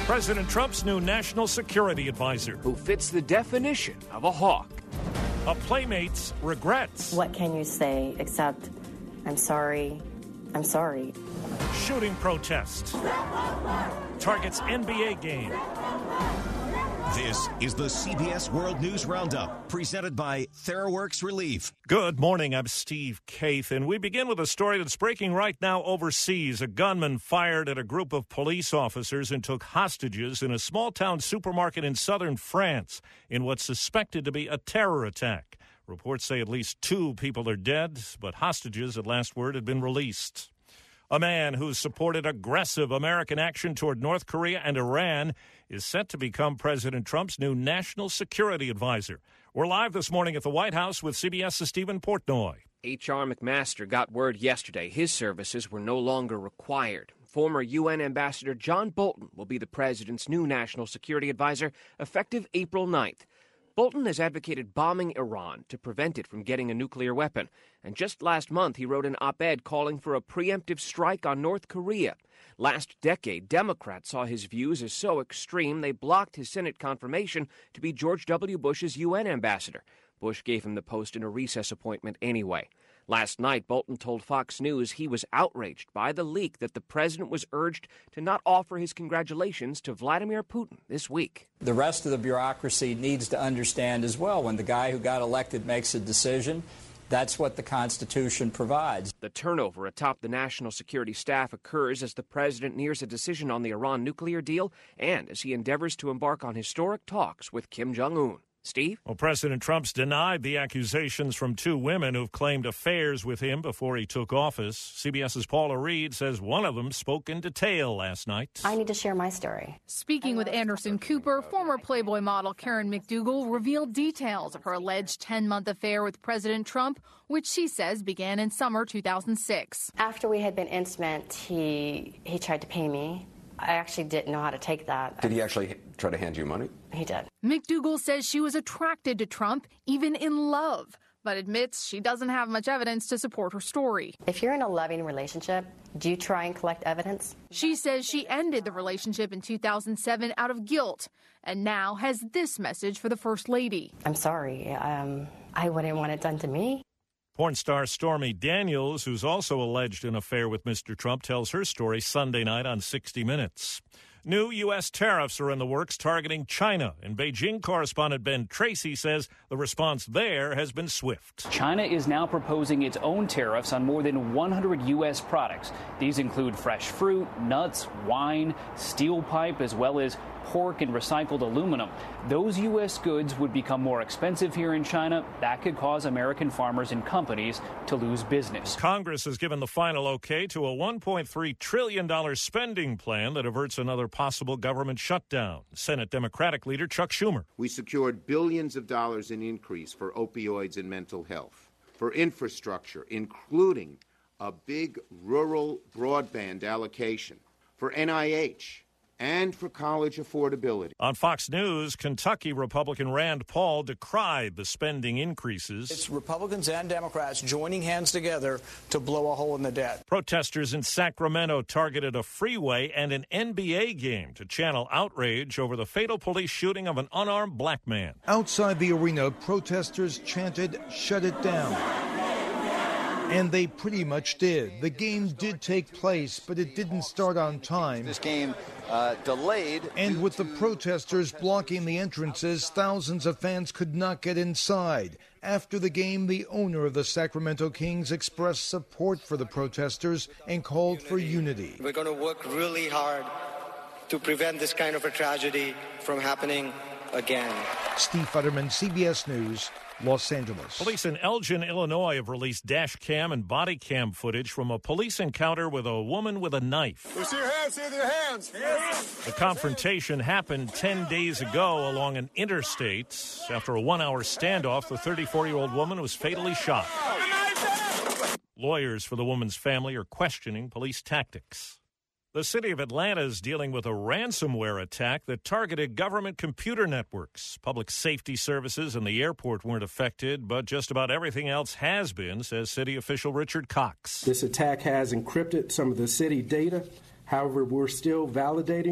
President Trump's new national security advisor, who fits the definition of a hawk. A playmate's regrets. What can you say except, I'm sorry, I'm sorry. Shooting protest. Targets NBA game. This is the CBS World News Roundup, presented by TheraWorks Relief. Good morning, I'm Steve Kaith, and we begin with a story that's breaking right now overseas. A gunman fired at a group of police officers and took hostages in a small-town supermarket in southern France in what's suspected to be a terror attack. Reports say at least 2 people are dead, but hostages, at last word, had been released. A man who's supported aggressive American action toward North Korea and Iran is set to become President Trump's new national security advisor. We're live this morning at the White House with CBS's Stephen Portnoy. H.R. McMaster got word yesterday his services were no longer required. Former UN Ambassador John Bolton will be the president's new national security advisor effective April 9th. Bolton has advocated bombing Iran to prevent it from getting a nuclear weapon. And just last month, he wrote an op-ed calling for a preemptive strike on North Korea. Last decade, Democrats saw his views as so extreme they blocked his Senate confirmation to be George W. Bush's UN ambassador. Bush gave him the post in a recess appointment anyway. Last night, Bolton told Fox News he was outraged by the leak that the president was urged to not offer his congratulations to Vladimir Putin this week. The rest of the bureaucracy needs to understand as well, when the guy who got elected makes a decision, that's what the Constitution provides. The turnover atop the national security staff occurs as the president nears a decision on the Iran nuclear deal and as he endeavors to embark on historic talks with Kim Jong-un. Steve? Well, President Trump's denied the accusations from 2 women who've claimed affairs with him before he took office. CBS's Paula Reed says one of them spoke in detail last night. I need to share my story. Speaking with Anderson Cooper, former Playboy model Karen McDougal revealed details of her alleged 10-month affair with President Trump, which she says began in summer 2006. After we had been intimate, he tried to pay me. I actually didn't know how to take that. Did he actually try to hand you money? He did. McDougal says she was attracted to Trump, even in love, but admits she doesn't have much evidence to support her story. If you're in a loving relationship, do you try and collect evidence? She says she ended the relationship in 2007 out of guilt and now has this message for the First Lady. I'm sorry. I wouldn't want it done to me. Porn star Stormy Daniels, who's also alleged an affair with Mr. Trump, tells her story Sunday night on 60 Minutes. New U.S. tariffs are in the works targeting China, and Beijing correspondent Ben Tracy says the response there has been swift. China is now proposing its own tariffs on more than 100 U.S. products. These include fresh fruit, nuts, wine, steel pipe, as well as pork and recycled aluminum. Those U.S. goods would become more expensive here in China. That could cause American farmers and companies to lose business. Congress has given the final okay to a $1.3 trillion spending plan that averts another possible government shutdown. Senate Democratic leader Chuck Schumer. We secured billions of dollars in increase for opioids and mental health, for infrastructure, including a big rural broadband allocation, for NIH, and for college affordability. On Fox News, Kentucky Republican Rand Paul decried the spending increases. It's Republicans and Democrats joining hands together to blow a hole in the debt. Protesters in Sacramento targeted a freeway and an NBA game to channel outrage over the fatal police shooting of an unarmed black man. Outside the arena, protesters chanted, "Shut it down." And they pretty much did. The game did take place, but it didn't start on time. This game delayed. And with the protesters blocking the entrances, thousands of fans could not get inside. After the game, the owner of the Sacramento Kings expressed support for the protesters and called for unity. We're going to work really hard to prevent this kind of a tragedy from happening again. Steve Futterman, CBS News, Los Angeles. Police in Elgin, Illinois have released dash cam and body cam footage from a police encounter with a woman with a knife. We see your hands, see your hands. The confrontation happened 10 days ago along an interstate. After a 1-hour standoff, the 34-year-old woman was fatally shot. Lawyers for the woman's family are questioning police tactics. The city of Atlanta is dealing with a ransomware attack that targeted government computer networks. Public safety services and the airport weren't affected, but just about everything else has been, says city official Richard Cox. This attack has encrypted some of the city data. However, we're still validating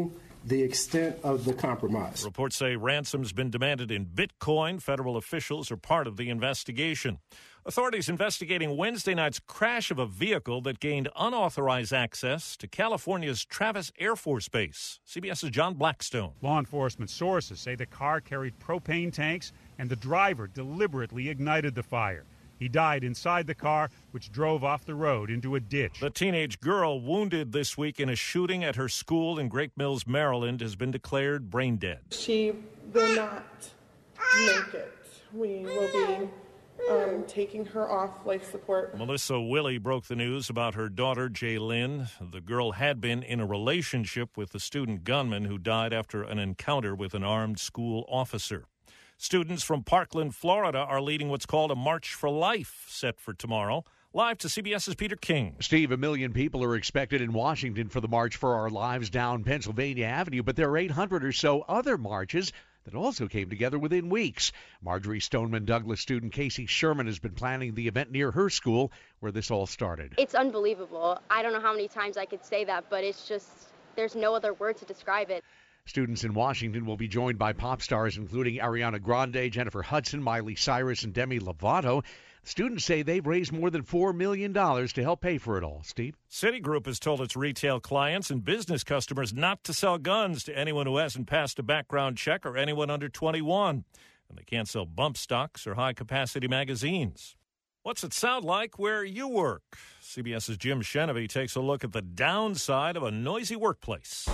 the extent of the compromise. Reports say ransom's been demanded in Bitcoin. Federal officials are part of the investigation. Authorities investigating Wednesday night's crash of a vehicle that gained unauthorized access to California's Travis Air Force Base. CBS's John Blackstone. Law enforcement sources say the car carried propane tanks and the driver deliberately ignited the fire. He died inside the car, which drove off the road into a ditch. The teenage girl wounded this week in a shooting at her school in Great Mills, Maryland, has been declared brain dead. She will not make it. We will be taking her off life support. Melissa Willey broke the news about her daughter, Jaylyn. The girl had been in a relationship with the student gunman who died after an encounter with an armed school officer. Students from Parkland, Florida are leading what's called a March for Life, set for tomorrow. Live to CBS's Peter King. Steve, 1 million people are expected in Washington for the March for Our Lives down Pennsylvania Avenue, but there are 800 or so other marches that also came together within weeks. Marjorie Stoneman Douglas student Casey Sherman has been planning the event near her school where this all started. It's unbelievable. I don't know how many times I could say that, but it's just, there's no other word to describe it. Students in Washington will be joined by pop stars including Ariana Grande, Jennifer Hudson, Miley Cyrus, and Demi Lovato. Students say they've raised more than $4 million to help pay for it all. Steve? Citigroup has told its retail clients and business customers not to sell guns to anyone who hasn't passed a background check or anyone under 21. And they can't sell bump stocks or high-capacity magazines. What's it sound like where you work? CBS's Jim Shenevy takes a look at the downside of a noisy workplace.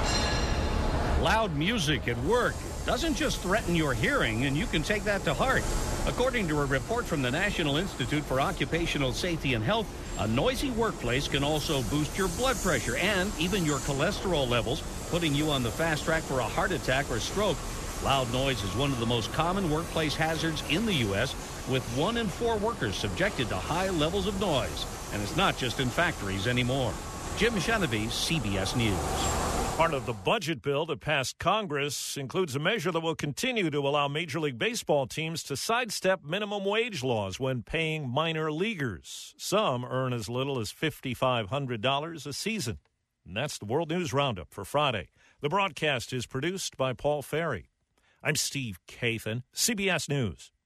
Loud music at work doesn't just threaten your hearing, and you can take that to heart. According to a report from the National Institute for Occupational Safety and Health, a noisy workplace can also boost your blood pressure and even your cholesterol levels, putting you on the fast track for a heart attack or stroke. Loud noise is one of the most common workplace hazards in the U.S., with 1 in 4 workers subjected to high levels of noise. And it's not just in factories anymore. Jim Shenevy, CBS News. Part of the budget bill that passed Congress includes a measure that will continue to allow Major League Baseball teams to sidestep minimum wage laws when paying minor leaguers. Some earn as little as $5,500 a season. And that's the World News Roundup for Friday. The broadcast is produced by Paul Ferry. I'm Steve Kathan, CBS News.